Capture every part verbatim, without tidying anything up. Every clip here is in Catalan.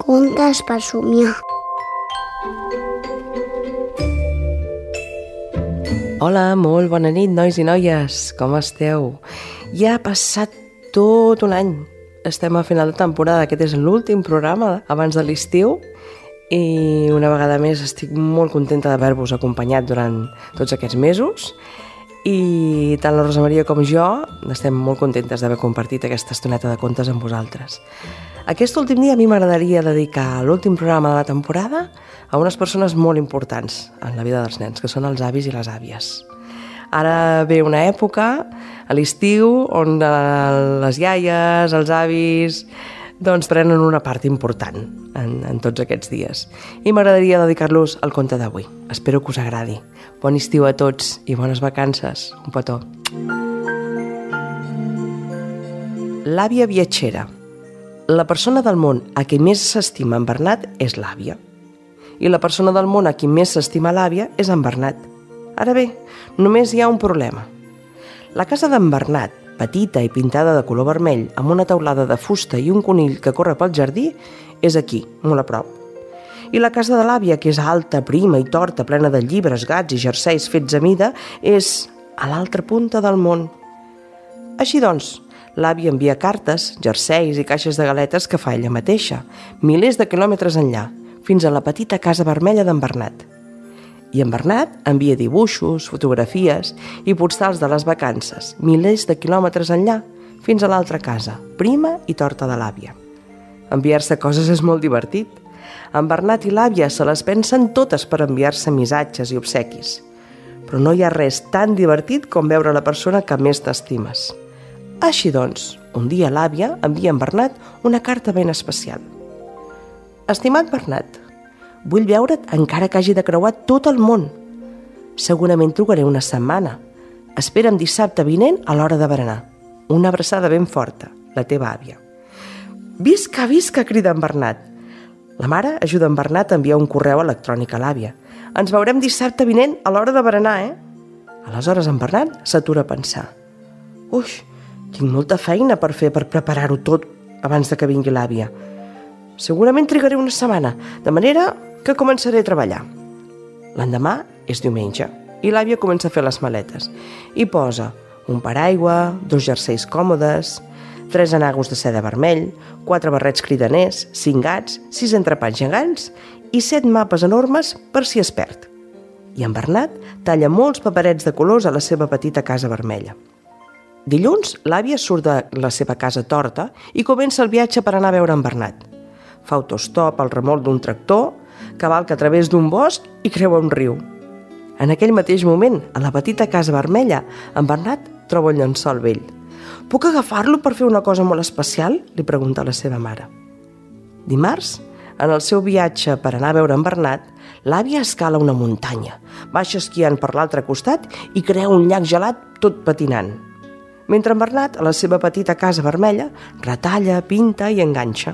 Contes per somiar. Hola, molt bona nit, nois i noies. Com esteu? Ja ha passat tot un any. Estem a final de temporada. Aquest és l'últim programa abans de l'estiu i una vegada més estic molt contenta d'haver-vos acompanyat durant tots aquests mesos i tant la Rosa Maria com jo estem molt contentes d'haver compartit aquesta estoneta de contes amb vosaltres. Aquest últim dia a mi m'agradaria dedicar l'últim programa de la temporada a unes persones molt importants en la vida dels nens, que són els avis i les àvies. Ara ve una època, a l'estiu, on les iaies, els avis, doncs prenen una part important en, en tots aquests dies. I m'agradaria dedicar-los al conte d'avui. Espero que us agradi. Bon estiu a tots i bones vacances. Un petó. L'àvia viatgera. La persona del món a qui més s'estima en Bernat és l'àvia. I la persona del món a qui més s'estima l'àvia és en Bernat. Ara bé, només hi ha un problema. La casa d'en Bernat, petita i pintada de color vermell, amb una teulada de fusta i un conill que corre pel jardí, és aquí, molt a prop. I la casa de l'àvia, que és alta, prima i torta, plena de llibres, gats i jerseis fets a mida, és a l'altra punta del món. Així doncs, l'àvia envia cartes, jerseis i caixes de galetes que fa ella mateixa, milers de quilòmetres enllà, fins a la petita casa vermella d'en Bernat. I en Bernat envia dibuixos, fotografies i postals de les vacances, milers de quilòmetres enllà, fins a l'altra casa, prima i torta de l'àvia. Enviar-se coses és molt divertit. En Bernat i l'àvia se les pensen totes per enviar-se missatges i obsequis. Però no hi ha res tan divertit com veure la persona que més t'estimes. Així doncs, un dia l'àvia envia a en Bernat una carta ben especial. Estimat Bernat, vull veure't encara que hagi de creuar tot el món. Segurament trucaré una setmana. Espera'm dissabte vinent a l'hora de berenar. Una abraçada ben forta, la teva àvia. Visca, visca, crida en Bernat. La mare ajuda en Bernat a enviar un correu electrònic a l'àvia. Ens veurem dissabte vinent a l'hora de berenar, eh? Aleshores en Bernat s'atura a pensar. Uix, tinc molta feina per fer per preparar-ho tot abans de que vingui l'àvia. Segurament trigaré una setmana, de manera que començaré a treballar. L'endemà és diumenge i l'àvia comença a fer les maletes i posa un paraigua, dos jerseis còmodes, tres enagos de seda vermell, quatre barrets cridaners, cinc gats, sis entrepans gegants i set mapes enormes per si es perd. I en Bernat talla molts paperets de colors a la seva petita casa vermella. Dilluns, l'àvia surt de la seva casa torta i comença el viatge per anar a veure en Bernat. Fa autostop al remolc d'un tractor, cavalca a través d'un bosc i creua un riu. En aquell mateix moment, a la petita casa vermella, en Bernat troba un llençol vell. «Puc agafar-lo per fer una cosa molt especial?», li pregunta la seva mare. Dimarts, en el seu viatge per anar a veure en Bernat, l'àvia escala una muntanya, baixa esquiant per l'altre costat i crea un llac gelat tot patinant. Mentre en Bernat, a la seva petita casa vermella, retalla, pinta i enganxa.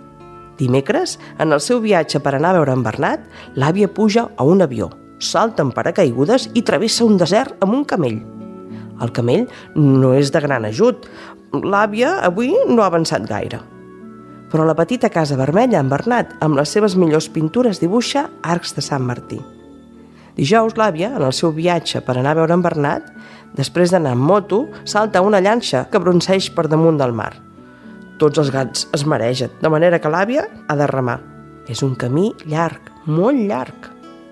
Dimecres, en el seu viatge per anar a veure en Bernat, l'àvia puja a un avió, salta en paracaigudes i travessa un desert amb un camell. El camell no és de gran ajut. L'àvia avui no ha avançat gaire. Però a la petita casa vermella, en Bernat, amb les seves millors pintures, dibuixa arcs de Sant Martí. Dijous, l'àvia, en el seu viatge per anar a veure en Bernat, després d'anar amb moto, salta una llanxa que bronceeix per damunt del mar. Tots els gats es maregen, de manera que l'àvia ha de remar. És un camí llarg, molt llarg.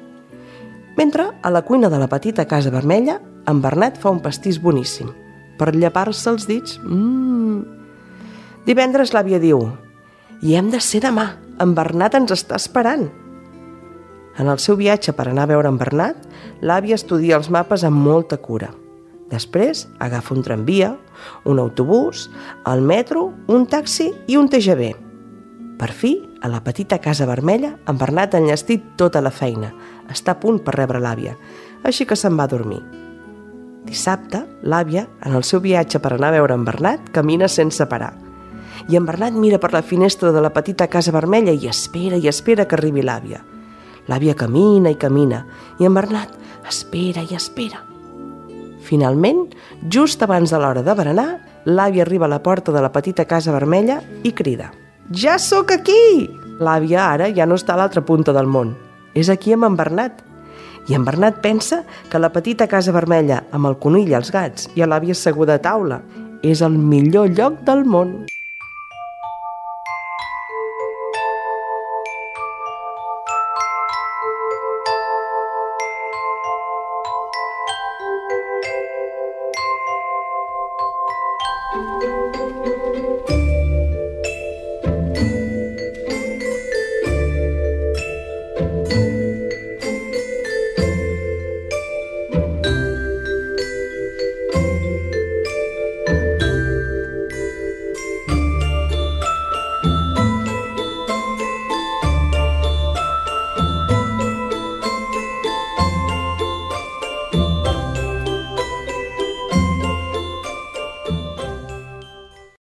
Mentre, a la cuina de la petita casa vermella, en Bernat fa un pastís boníssim. Per llepar-se els dits... Mmm... Divendres l'àvia diu: «I hem de ser demà, en Bernat ens està esperant». En el seu viatge per anar a veure en Bernat, l'àvia estudia els mapes amb molta cura. Després agafa un tramvia, un autobús, el metro, un taxi i un T G V. Per fi, a la petita casa vermella, en Bernat ha enllestit tota la feina. Està a punt per rebre l'àvia, així que se'n va a dormir. Dissabte, l'àvia, en el seu viatge per anar a veure en Bernat, camina sense parar. I en Bernat mira per la finestra de la petita casa vermella i espera i espera que arribi l'àvia. L'àvia camina i camina, i en Bernat espera i espera. Finalment, just abans de l'hora de berenar, l'àvia arriba a la porta de la petita casa vermella i crida: «Ja sóc aquí!» L'àvia ara ja no està a l'altra punta del món. És aquí amb en Bernat. I en Bernat pensa que la petita casa vermella amb el conill i els gats i a l'àvia asseguda a taula és el millor lloc del món.